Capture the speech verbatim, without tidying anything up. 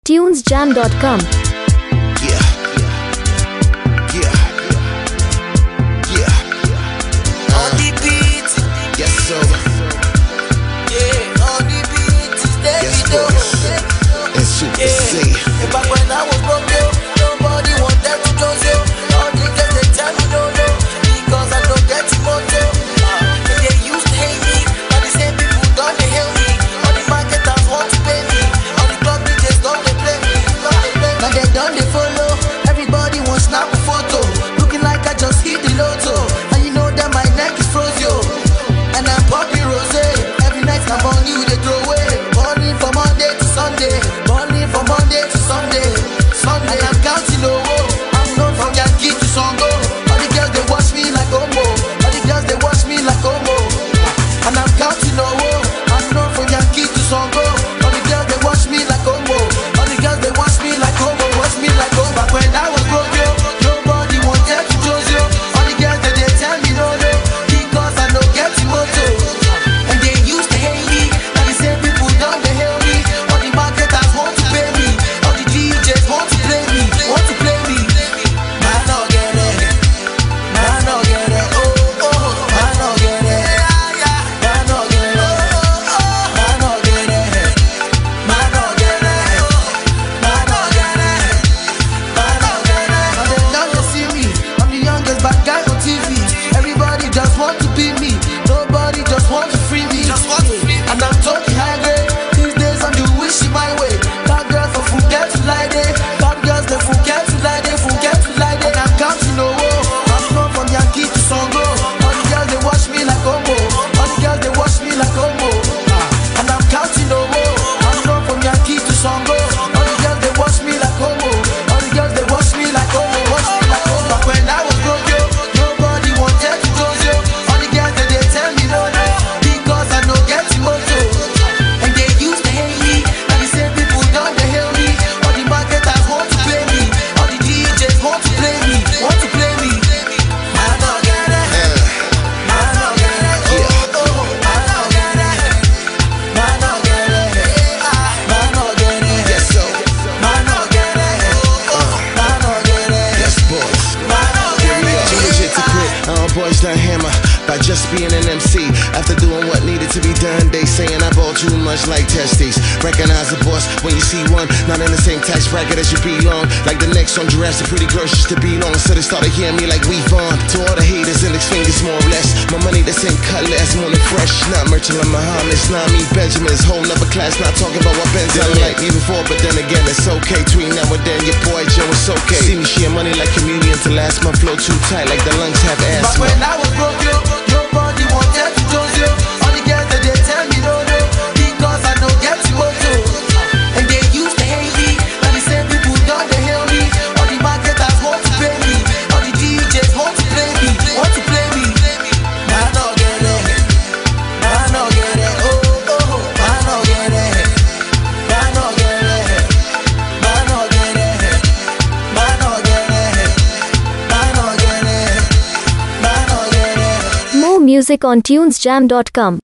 tunes jam dot com. Yeah, yeah, yeah. On the beat, Yes, so. yeah, on the beat is Yes, Davido. boys. And Super C. Yeah, back when I was broke, yo, nobody wanted to close you. All the girls they tell me no, no, because I don't get mojo. Uh, and they used to hate me, but the same people don't they hail me. All the marketers want to pay me, all the club D Js don't they play me. Don't they play me. Now they don't they follow, everybody wants snap a photo, looking like I just hit the lotto. And you know that my neck is froze, yo, and I'm popping rosé. Every night I'm on you, they throw away. Morning from Monday to Sunday, morning from Monday to Sunday, Sunday. And I'm counting over. I'm known from Yankee to Songo. All the girls they watch me like Omo. All the girls they watch me like Omo. And I'm counting over. I'm known from Yankee to Songo. All the girls they watch me like Omo. All the girls they watch me like Omo. Watch me like Omo. Back when I was broke, yo, nobody wanted to choose you. All the girls that they tell me no, no, because I don't get moto. And they used to hate me. Now the same people don't they hail me. All the marketers want to pay me. All the D Js want to play me. Want to play me. Man, no get it. Man, no get it. Oh, oh. Man, no get it. Man, no get it. Man, no get it. Man, no get it. Man, no get it. Man, no get it. Now they don't they see me. I'm the youngest bad guy on T V. Everybody just want to be me. Nobody just want to free me. Just want to free me. And I'm talking high grade. These days I'm the wish my way. That girl for forget to lie there. That girls they forget to lie there. Forget to lie there. And I'm counting no more. I'm known from Yankee to Songo. All the girls they watch me like Omo. All the girls they watch me like Omo. And I'm counting no more. I'm known from Yankee to Songo. All the girls they watch me like Omo. All the girls they watch me like Omo. Watch me like Omo. Back when I was broke, yo, nobody wanted to close you. All the girls that they tell me no, no, because I don't get moto. And they used to hate me. Now the same people don't they hail me. All the marketers want to pay me. All the D Js want to play me. Want to play me. Man, no get it. Man, no get it. Oh, oh. Man, no get it. Man, no get it. Man, no get it. Yes, so. Man, no get it. Man, no get it. Yes, boys. Man, no Here get we are. it. Too legit to quit. Our boys done hammer by just being an M C. After doing what needed to be done, they saying I ball too much like testes. Recognize the boss when you see one, not in the same tax bracket as you belong. Like the next on Jurassic, pretty girls used to be long, so they started hearing me like we on. To all the haters, index fingers more or less. My money the same cut less, more than fresh. Not merchant like Muhammad, not me Benjamin's whole nother class. Not talking about what Ben's done like me before, but then again it's okay. Between now and then, your boy Joe is okay. See me share money like communion to last month. Flow too tight like the lungs have Back asthma. when I was broke, yo, nobody wanted to close you. All the girls that they tell me no, no, because I don't get moto. And they used to hate me. Now the same people don't they hail me. All the marketers want to pay me. All the D Js want to play me. Want to play me. Man, no get it. Man, no get it. Oh, oh. Man, no get it. Man, no get it. Man, no get it. Man, no get it. Man, no get it. Man, no get it. More music on tunes jam dot com.